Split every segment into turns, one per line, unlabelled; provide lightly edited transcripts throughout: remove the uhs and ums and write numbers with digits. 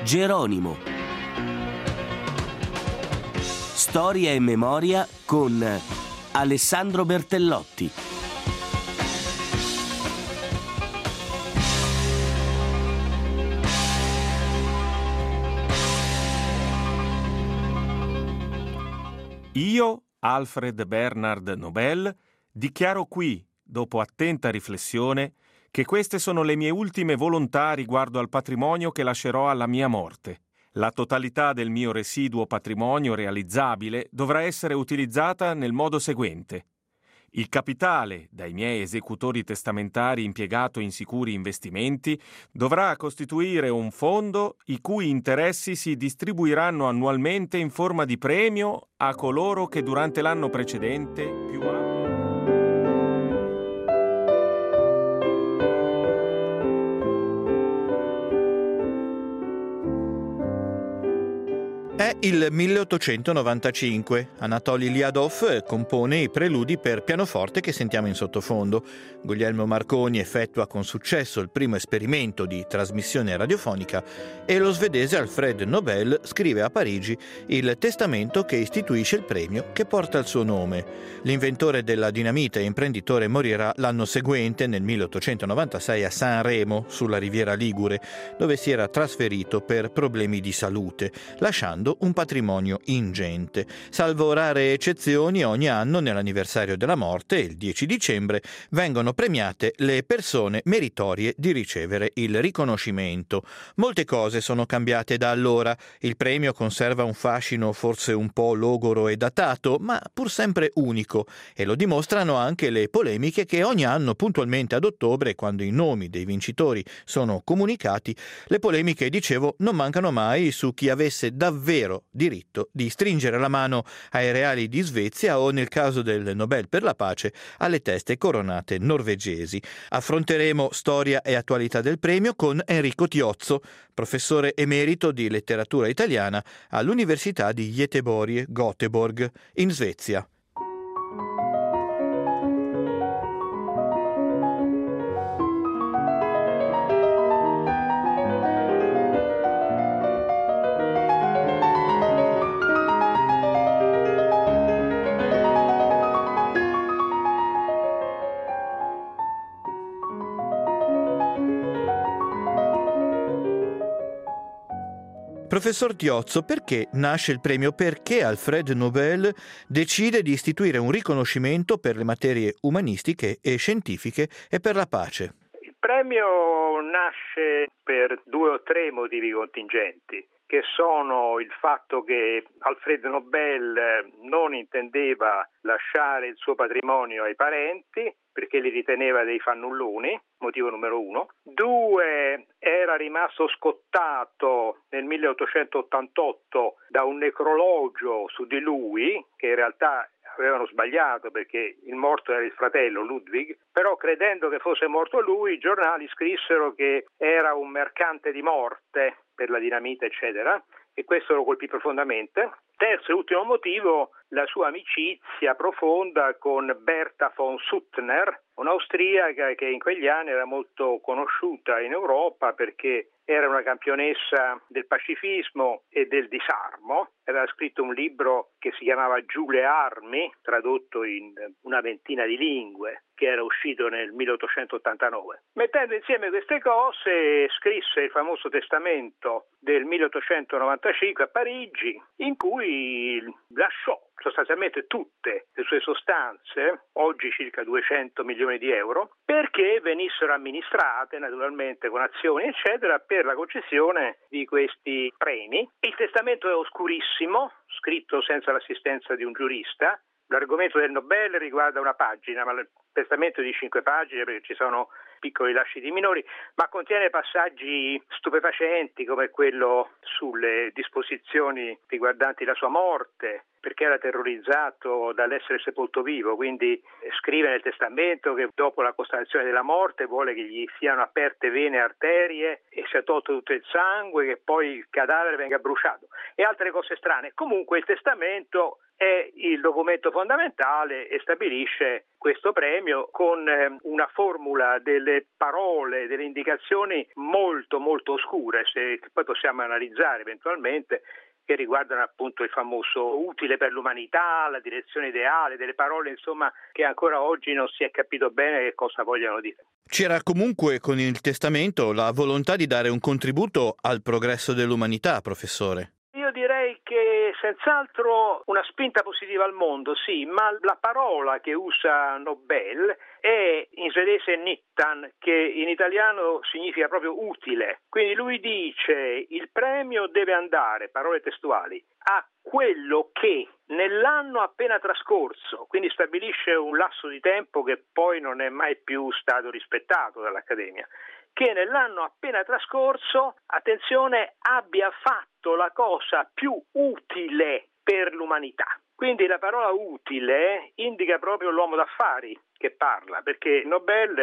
Geronimo. Storia e memoria con Alessandro Bertellotti.
Io, Alfred Bernard Nobel, dichiaro qui, dopo attenta riflessione, che queste sono le mie ultime volontà riguardo al patrimonio che lascerò alla mia morte. La totalità del mio residuo patrimonio realizzabile dovrà essere utilizzata nel modo seguente. Il capitale, dai miei esecutori testamentari impiegato in sicuri investimenti, dovrà costituire un fondo i cui interessi si distribuiranno annualmente in forma di premio a coloro che durante l'anno precedente più abbiano.
È il 1895. Anatoli Liadov compone i preludi per pianoforte che sentiamo in sottofondo. Guglielmo Marconi effettua con successo il primo esperimento di trasmissione radiofonica e lo svedese Alfred Nobel scrive a Parigi il testamento che istituisce il premio che porta il suo nome. L'inventore della dinamite e imprenditore morirà l'anno seguente, nel 1896, a Sanremo, sulla Riviera Ligure, dove si era trasferito per problemi di salute, lasciando un patrimonio ingente. Salvo rare eccezioni, ogni anno nell'anniversario della morte, il 10 dicembre, vengono premiate le persone meritorie di ricevere il riconoscimento. Molte cose sono cambiate da allora. Il premio conserva un fascino forse un po' logoro e datato, ma pur sempre unico, e lo dimostrano anche le polemiche che ogni anno puntualmente ad ottobre, quando i nomi dei vincitori sono comunicati, le polemiche, dicevo, non mancano mai su chi avesse davvero diritto di stringere la mano ai reali di Svezia o, nel caso del Nobel per la pace, alle teste coronate norvegesi. Affronteremo storia e attualità del premio con Enrico Tiozzo, professore emerito di letteratura italiana all'Università di Göteborg, Göteborg, in Svezia. Professor Tiozzo, perché nasce il premio? Perché Alfred Nobel decide di istituire un riconoscimento per le materie umanistiche e scientifiche e per la pace?
Il premio nasce per 2 o 3 motivi contingenti, che sono il fatto che Alfred Nobel non intendeva lasciare il suo patrimonio ai parenti perché li riteneva dei fannulloni, motivo numero 1. 2, era rimasto scottato nel 1888 da un necrologio su di lui, che in realtà avevano sbagliato perché il morto era il fratello Ludwig, però credendo che fosse morto lui, i giornali scrissero che era un mercante di morte per la dinamite, eccetera, e questo lo colpì profondamente. Terzo e ultimo motivo, la sua amicizia profonda con Bertha von Suttner, un'austriaca che in quegli anni era molto conosciuta in Europa perché era una campionessa del pacifismo e del disarmo. Aveva scritto un libro che si chiamava Giù le armi, tradotto in una ventina di lingue, che era uscito nel 1889. Mettendo insieme queste cose, scrisse il famoso testamento del 1895 a Parigi, in cui lasciò sostanzialmente tutte le sue sostanze, oggi circa 200 milioni di euro, perché venissero amministrate naturalmente con azioni eccetera per la concessione di questi premi. Il testamento è oscurissimo, scritto senza l'assistenza di un giurista. L'argomento del Nobel riguarda una pagina, ma il testamento è di 5 pagine perché ci sono piccoli lasciti minori, ma contiene passaggi stupefacenti come quello sulle disposizioni riguardanti la sua morte, perché era terrorizzato dall'essere sepolto vivo, quindi scrive nel testamento che dopo la costallazione della morte vuole che gli siano aperte vene e arterie e sia tolto tutto il sangue, che poi il cadavere venga bruciato e altre cose strane. Comunque il testamento è il documento fondamentale e stabilisce questo premio con una formula delle parole, delle indicazioni molto molto oscure, che poi possiamo analizzare eventualmente, che riguardano appunto il famoso utile per l'umanità, la direzione ideale, delle parole insomma che ancora oggi non si è capito bene che cosa vogliono dire.
C'era comunque con il testamento la volontà di dare un contributo al progresso dell'umanità, professore.
Io direi che senz'altro una spinta positiva al mondo, sì, ma la parola che usa Nobel è in svedese nyttan, che in italiano significa proprio utile. Quindi lui dice il premio deve andare, parole testuali, a quello che nell'anno appena trascorso, quindi stabilisce un lasso di tempo che poi non è mai più stato rispettato dall'Accademia, che nell'anno appena trascorso, attenzione, abbia fatto la cosa più utile per l'umanità. Quindi la parola utile indica proprio l'uomo d'affari che parla, perché Nobel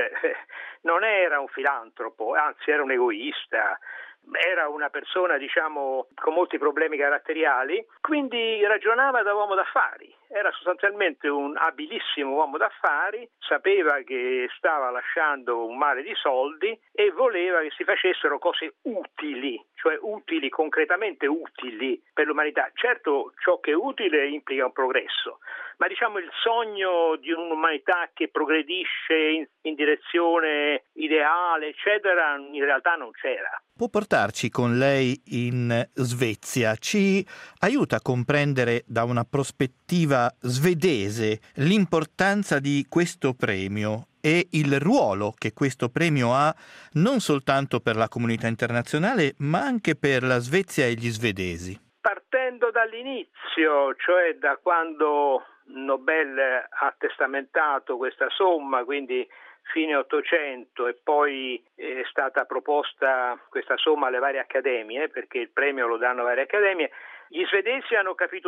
non era un filantropo, anzi era un egoista, era una persona, diciamo, con molti problemi caratteriali, quindi ragionava da uomo d'affari. Era sostanzialmente un abilissimo uomo d'affari, sapeva che stava lasciando un mare di soldi e voleva che si facessero cose utili, cioè utili, concretamente utili per l'umanità. Certo, ciò che è utile implica un progresso, ma diciamo il sogno di un'umanità che progredisce in direzione ideale, eccetera, in realtà non c'era.
Può portarci con lei in Svezia? Ci aiuta a comprendere da una prospettiva svedese l'importanza di questo premio e il ruolo che questo premio ha non soltanto per la comunità internazionale, ma anche per la Svezia e gli svedesi.
Partendo dall'inizio, cioè da quando Nobel ha testamentato questa somma, quindi fine 800, e poi è stata proposta questa somma alle varie accademie, perché il premio lo danno varie accademie, gli svedesi hanno capito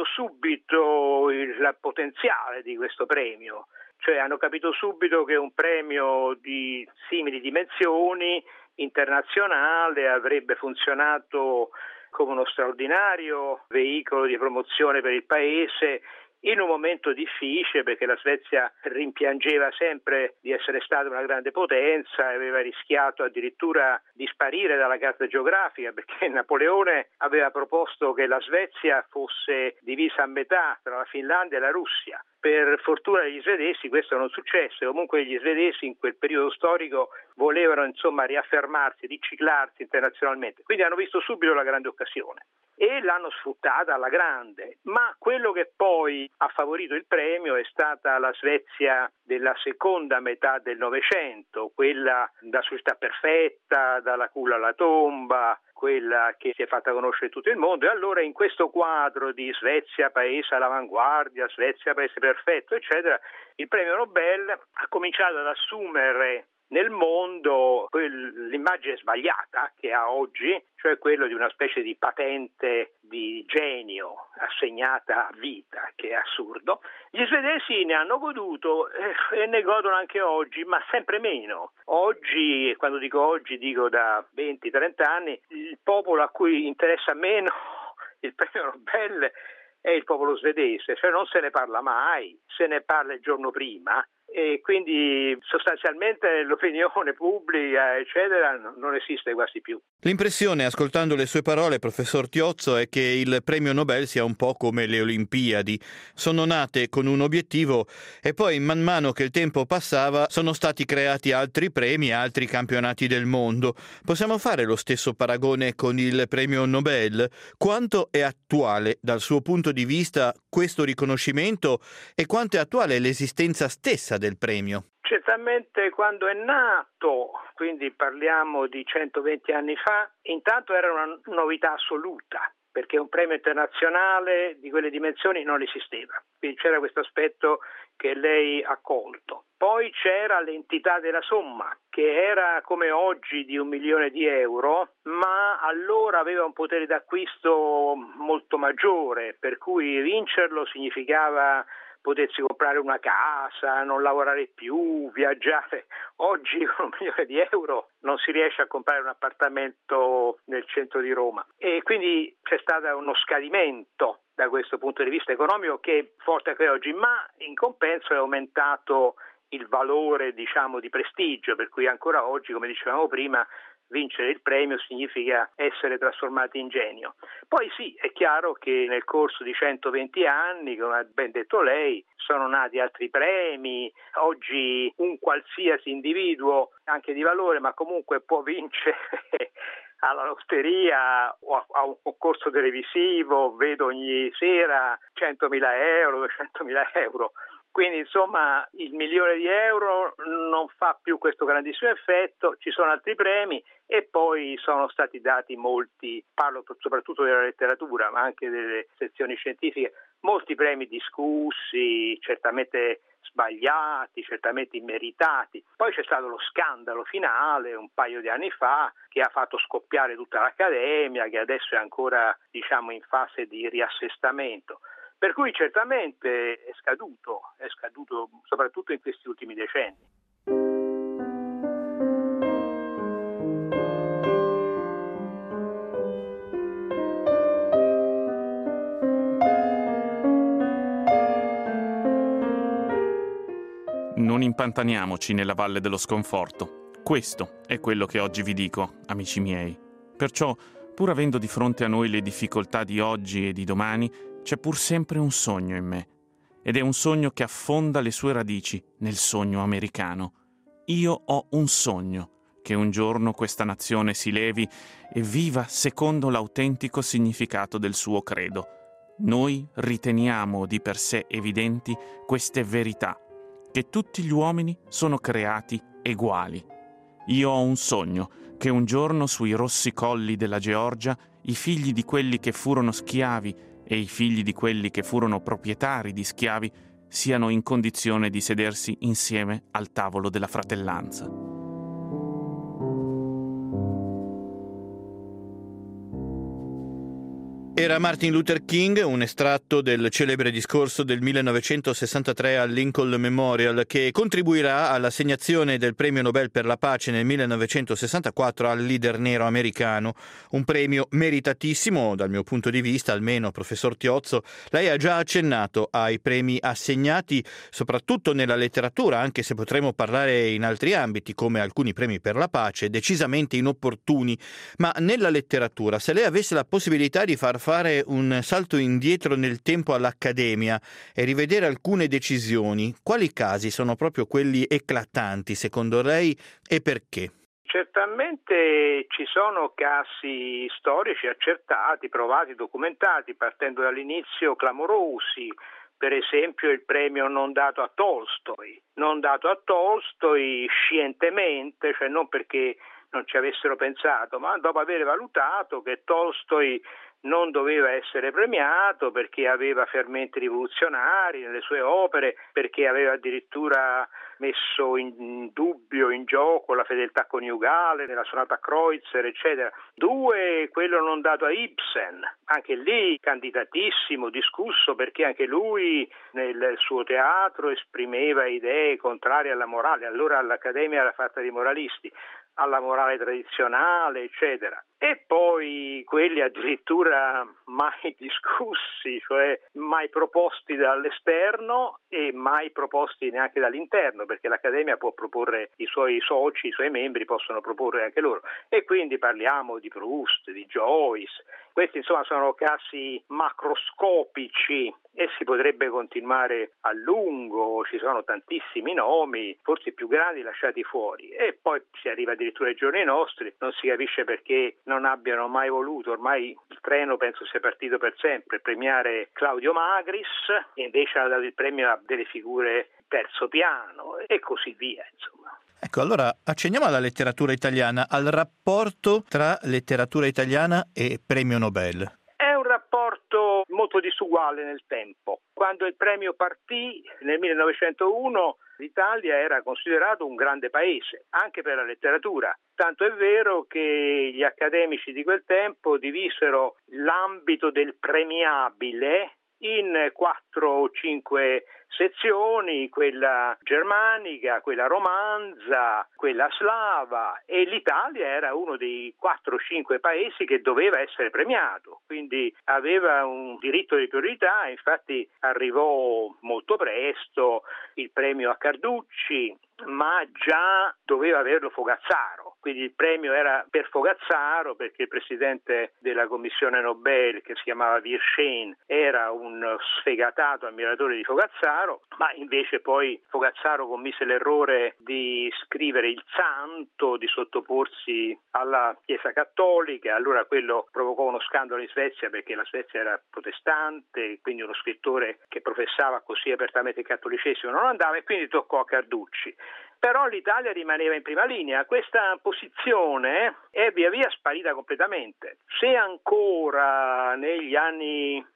subito il potenziale di questo premio, cioè hanno capito subito che un premio di simili dimensioni, internazionale, avrebbe funzionato come uno straordinario veicolo di promozione per il paese in un momento difficile, perché la Svezia rimpiangeva sempre di essere stata una grande potenza e aveva rischiato addirittura di sparire dalla carta geografica, perché Napoleone aveva proposto che la Svezia fosse divisa a metà tra la Finlandia e la Russia. Per fortuna degli svedesi questo non successe, comunque gli svedesi in quel periodo storico volevano insomma riaffermarsi, riciclarsi internazionalmente, quindi hanno visto subito la grande occasione e l'hanno sfruttata alla grande, ma quello che poi ha favorito il premio è stata la Svezia della seconda metà del Novecento, quella da società perfetta, dalla culla alla tomba, quella che si è fatta conoscere in tutto il mondo, e allora in questo quadro di Svezia paese all'avanguardia, Svezia paese perfetto, eccetera, il premio Nobel ha cominciato ad assumere nel mondo l'immagine sbagliata che ha oggi, cioè quello di una specie di patente di genio assegnata a vita, che è assurdo. Gli svedesi ne hanno goduto e ne godono anche oggi, ma sempre meno. Oggi, e quando dico oggi dico da 20-30 anni, il popolo a cui interessa meno il premio Nobel è il popolo svedese, cioè non se ne parla mai, se ne parla il giorno prima, e quindi sostanzialmente l'opinione pubblica eccetera non esiste quasi più.
L'impressione, ascoltando le sue parole, professor Tiozzo, è che il premio Nobel sia un po' come le Olimpiadi. Sono nate con un obiettivo e poi man mano che il tempo passava sono stati creati altri premi, altri campionati del mondo. Possiamo fare lo stesso paragone con il premio Nobel? Quanto è attuale dal suo punto di vista questo riconoscimento e quanto è attuale l'esistenza stessa del premio?
Certamente quando è nato, quindi parliamo di 120 anni fa, intanto era una novità assoluta. perché un premio internazionale di quelle dimensioni non esisteva. Quindi c'era questo aspetto che lei ha colto. Poi c'era l'entità della somma, che era come oggi di 1 milione di euro, ma allora aveva un potere d'acquisto molto maggiore, per cui vincerlo significava potersi comprare una casa, non lavorare più, viaggiare. Oggi con 1 milione di euro non si riesce a comprare un appartamento nel centro di Roma, e quindi c'è stato uno scadimento da questo punto di vista economico che è forte anche oggi, ma in compenso è aumentato il valore, diciamo, di prestigio, per cui ancora oggi, come dicevamo prima, vincere il premio significa essere trasformati in genio. Poi sì, è chiaro che nel corso di 120 anni, come ha ben detto lei, sono nati altri premi. Oggi un qualsiasi individuo, anche di valore, ma comunque può vincere alla lotteria o a un concorso televisivo, vedo ogni sera 100.000 euro, 200.000 euro. Quindi insomma il 1 milione di euro non fa più questo grandissimo effetto, ci sono altri premi e poi sono stati dati molti, parlo soprattutto della letteratura ma anche delle sezioni scientifiche, molti premi discussi, certamente sbagliati, certamente immeritati. Poi c'è stato lo scandalo finale un paio di anni fa che ha fatto scoppiare tutta l'Accademia, che adesso è ancora, diciamo, in fase di riassestamento. Per cui certamente è scaduto soprattutto in questi ultimi decenni.
Non impantaniamoci nella valle dello sconforto. Questo è quello che oggi vi dico, amici miei. Perciò, pur avendo di fronte a noi le difficoltà di oggi e di domani, c'è pur sempre un sogno in me, ed è un sogno che affonda le sue radici nel sogno americano. Io ho un sogno, che un giorno questa nazione si levi e viva secondo l'autentico significato del suo credo. Noi riteniamo di per sé evidenti queste verità, che tutti gli uomini sono creati eguali. Io ho un sogno, che un giorno sui rossi colli della Georgia i figli di quelli che furono schiavi e i figli di quelli che furono proprietari di schiavi siano in condizione di sedersi insieme al tavolo della fratellanza.
Era Martin Luther King, un estratto del celebre discorso del 1963 al Lincoln Memorial che contribuirà all'assegnazione del premio Nobel per la pace nel 1964 al leader nero americano, un premio meritatissimo dal mio punto di vista, almeno professor Tiozzo. Lei ha già accennato ai premi assegnati soprattutto nella letteratura, anche se potremmo parlare in altri ambiti come alcuni premi per la pace, decisamente inopportuni, ma nella letteratura, se lei avesse la possibilità di fare un salto indietro nel tempo all'Accademia e rivedere alcune decisioni, quali casi sono proprio quelli eclatanti secondo lei e perché?
Certamente ci sono casi storici accertati, provati, documentati, partendo dall'inizio clamorosi. Per esempio il premio non dato a Tolstoi scientemente, cioè non perché non ci avessero pensato, ma dopo aver valutato che Tolstoi non doveva essere premiato perché aveva fermenti rivoluzionari nelle sue opere, perché aveva addirittura messo in dubbio, in gioco la fedeltà coniugale nella sonata Kreutzer, eccetera. 2, quello non dato a Ibsen, anche lì candidatissimo, discusso, perché anche lui nel suo teatro esprimeva idee contrarie alla morale, allora l'Accademia era fatta di moralisti, alla morale tradizionale, eccetera. E poi quelli addirittura mai discussi, cioè mai proposti dall'esterno e mai proposti neanche dall'interno, perché l'Accademia può proporre, i suoi soci, i suoi membri possono proporre anche loro. E quindi parliamo di Proust, di Joyce. Questi insomma sono casi macroscopici e si potrebbe continuare a lungo, ci sono tantissimi nomi, forse i più grandi lasciati fuori, e poi si arriva addirittura ai giorni nostri, non si capisce perché non abbiano mai voluto, ormai il treno penso sia partito per sempre, premiare Claudio Magris e invece hanno dato il premio a delle figure terzo piano e così via, insomma.
Ecco, allora accenniamo alla letteratura italiana, al rapporto tra letteratura italiana e premio Nobel.
È un uguale nel tempo. Quando il premio partì nel 1901, l'Italia era considerato un grande paese, anche per la letteratura. Tanto è vero che gli accademici di quel tempo divisero l'ambito del premiabile in 4 o 5 sezioni, quella germanica, quella romanza, quella slava, e l'Italia era uno dei 4 o 5 paesi che doveva essere premiato, quindi aveva un diritto di priorità. Infatti arrivò molto presto il premio a Carducci, ma già doveva averlo Fogazzaro, quindi il premio era per Fogazzaro perché il presidente della commissione Nobel, che si chiamava Virchow, era un sfegatato ammiratore di Fogazzaro, ma invece poi Fogazzaro commise l'errore di scrivere il santo, di sottoporsi alla Chiesa Cattolica. Allora quello provocò uno scandalo in Svezia perché la Svezia era protestante, quindi uno scrittore che professava così apertamente il cattolicesimo non andava, e quindi toccò a Carducci. Però l'Italia rimaneva in prima linea. Questa posizione è via via sparita completamente. Se ancora negli anni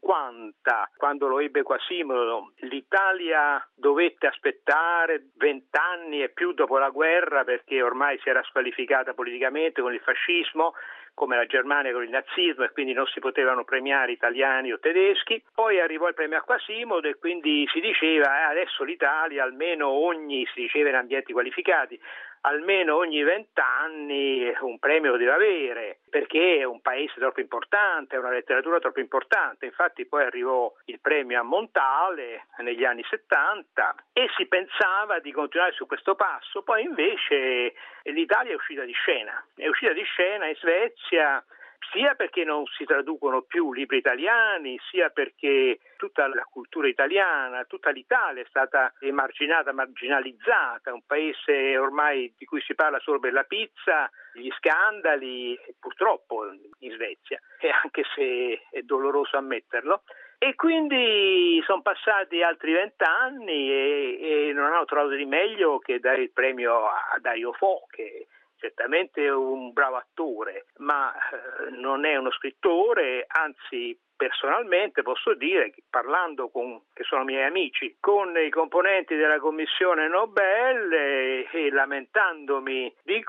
50, quando lo ebbe Quasimodo, l'Italia dovette aspettare 20 anni e più dopo la guerra perché ormai si era squalificata politicamente con il fascismo, come la Germania con il nazismo, e quindi non si potevano premiare italiani o tedeschi. Poi arrivò il premio a Quasimodo e quindi si diceva adesso l'Italia almeno si diceva in ambienti qualificati, almeno ogni 20 anni un premio lo deve avere, perché è un paese troppo importante, è una letteratura troppo importante. Infatti poi arrivò il premio a Montale negli anni 70 e si pensava di continuare su questo passo. Poi invece l'Italia è uscita di scena in Svezia, sia perché non si traducono più libri italiani, sia perché tutta la cultura italiana, tutta l'Italia è stata emarginata, marginalizzata, un paese ormai di cui si parla solo per la pizza, gli scandali, purtroppo in Svezia, e anche se è doloroso ammetterlo. E quindi sono passati altri 20 anni e non hanno trovato di meglio che dare il premio a Dario Fo, che certamente è un bravo attore, ma non è uno scrittore. Anzi, personalmente posso dire che parlando che sono miei amici, con i componenti della commissione Nobel e lamentandomi di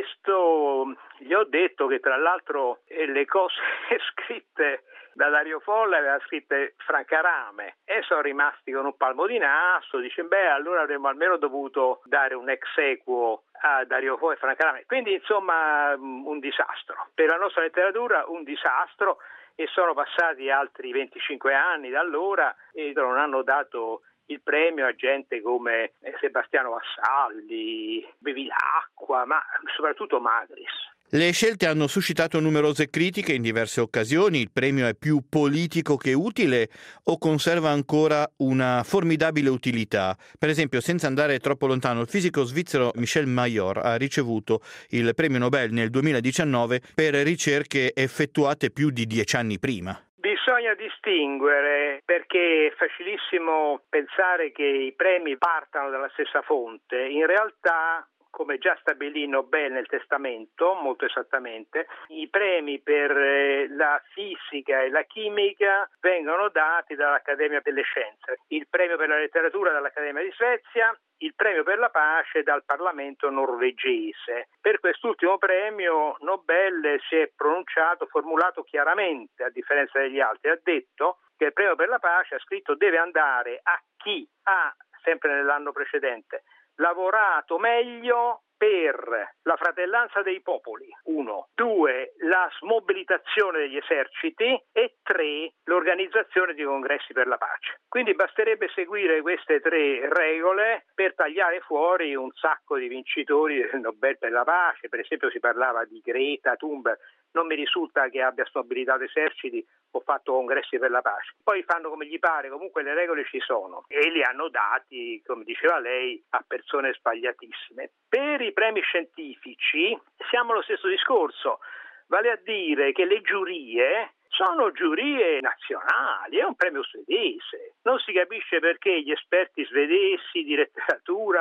questo, gli ho detto che tra l'altro le cose scritte da Dario Fo le aveva scritte Franca Rame e sono rimasti con un palmo di naso. Dice allora avremmo almeno dovuto dare un ex equo a Dario Fo e Franca Rame. Quindi insomma un disastro per la nostra letteratura, un disastro, e sono passati altri 25 anni da allora e non hanno dato il premio a gente come Sebastiano Vassalli, Bevilacqua, ma soprattutto Magris.
Le scelte hanno suscitato numerose critiche in diverse occasioni. Il premio è più politico che utile o conserva ancora una formidabile utilità? Per esempio, senza andare troppo lontano, il fisico svizzero Michel Mayor ha ricevuto il premio Nobel nel 2019 per ricerche effettuate più di 10 anni prima.
Bisogna distinguere, perché è facilissimo pensare che i premi partano dalla stessa fonte. In realtà, come già stabilì Nobel nel testamento, molto esattamente, i premi per la fisica e la chimica vengono dati dall'Accademia delle Scienze, il premio per la letteratura dall'Accademia di Svezia, il premio per la pace dal Parlamento norvegese. Per quest'ultimo premio Nobel si è formulato chiaramente, a differenza degli altri, ha detto che il premio per la pace, ha scritto, deve andare a chi ha, sempre nell'anno precedente, lavorato meglio per la fratellanza dei popoli, 1, 2, la smobilitazione degli eserciti e 3, l'organizzazione di congressi per la pace. Quindi basterebbe seguire queste 3 regole per tagliare fuori un sacco di vincitori del Nobel per la pace. Per esempio si parlava di Greta Thunberg, non mi risulta che abbia smobilitato eserciti o fatto congressi per la pace. Poi fanno come gli pare, comunque le regole ci sono e li hanno dati, come diceva lei, a persone sbagliatissime. Per i premi scientifici siamo allo stesso discorso, vale a dire che le giurie sono giurie nazionali, è un premio svedese. Non si capisce perché gli esperti svedesi di letteratura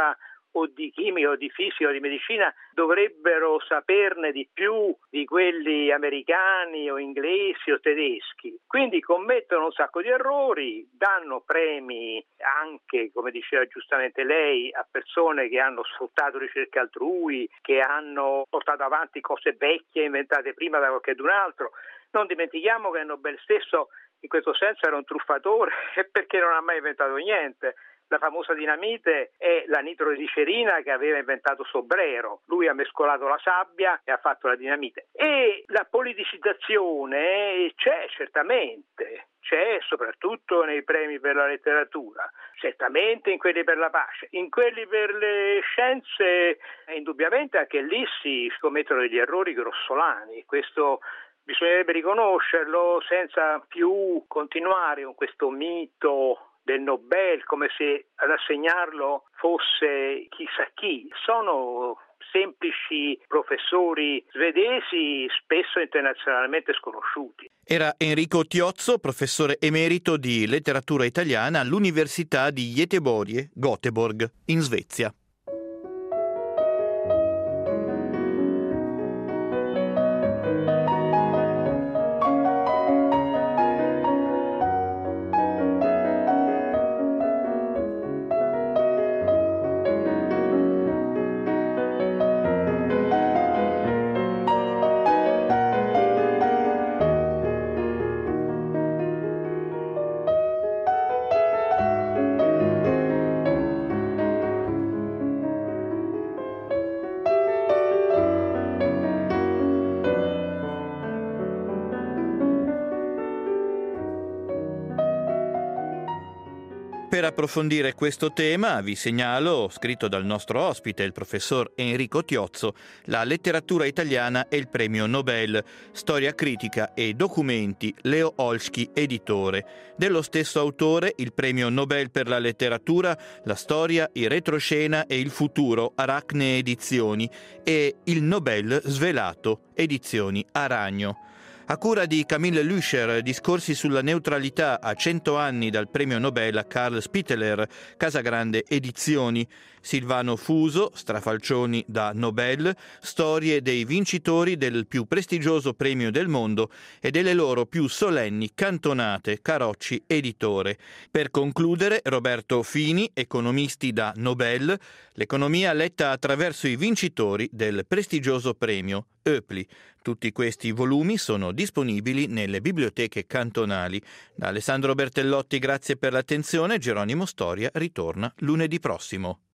o di chimica o di fisica o di medicina dovrebbero saperne di più di quelli americani o inglesi o tedeschi. Quindi commettono un sacco di errori, danno premi anche, come diceva giustamente lei, a persone che hanno sfruttato ricerche altrui, che hanno portato avanti cose vecchie inventate prima da qualcun altro. Non dimentichiamo che il Nobel stesso in questo senso era un truffatore perché non ha mai inventato niente. La famosa dinamite è la nitroglicerina che aveva inventato Sobrero. Lui ha mescolato la sabbia e ha fatto la dinamite. E la politicizzazione c'è certamente, c'è soprattutto nei premi per la letteratura, certamente in quelli per la pace, in quelli per le scienze indubbiamente anche lì si commettono degli errori grossolani. Questo bisognerebbe riconoscerlo senza più continuare con questo mito del Nobel come se ad assegnarlo fosse chissà chi. Sono semplici professori svedesi, spesso internazionalmente sconosciuti.
Era Enrico Tiozzo, professore emerito di letteratura italiana all'Università di Göteborg, Göteborg, in Svezia. Per approfondire questo tema vi segnalo, scritto dal nostro ospite, il professor Enrico Tiozzo, La letteratura italiana e il premio Nobel, storia critica e documenti, Leo Olsky, editore. Dello stesso autore il premio Nobel per la letteratura, la storia, il retroscena e il futuro, Aracne Edizioni, e il Nobel svelato, edizioni Aragno. A cura di Camille Lüscher, discorsi sulla neutralità a 100 anni dal premio Nobel a Carl Spitteler, Casagrande Edizioni, Silvano Fuso, Strafalcioni da Nobel, storie dei vincitori del più prestigioso premio del mondo e delle loro più solenni cantonate, Carocci Editore. Per concludere, Roberto Fini, Economisti da Nobel, l'economia letta attraverso i vincitori del prestigioso premio Oepli. Tutti questi volumi sono disponibili nelle biblioteche cantonali. Da Alessandro Bertellotti grazie per l'attenzione, Geronimo Storia ritorna lunedì prossimo.